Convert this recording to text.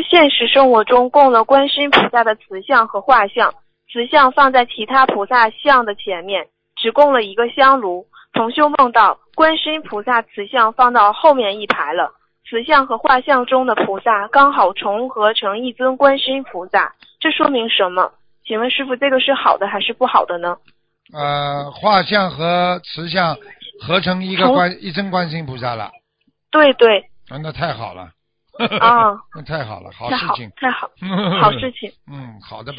现实生活中供了观世音菩萨的瓷像和画像，瓷像放在其他菩萨像的前面，只供了一个香炉。同修梦到观世音菩萨瓷像放到后面一排了，瓷像和画像中的菩萨刚好重合成一尊观世音菩萨，这说明什么？请问师父，这个是好的还是不好的呢？ 画像和瓷像合成一尊观世音菩萨了。 对对。 那太好了。 啊， 那太好了，好事情， 太好，好事情。 好的。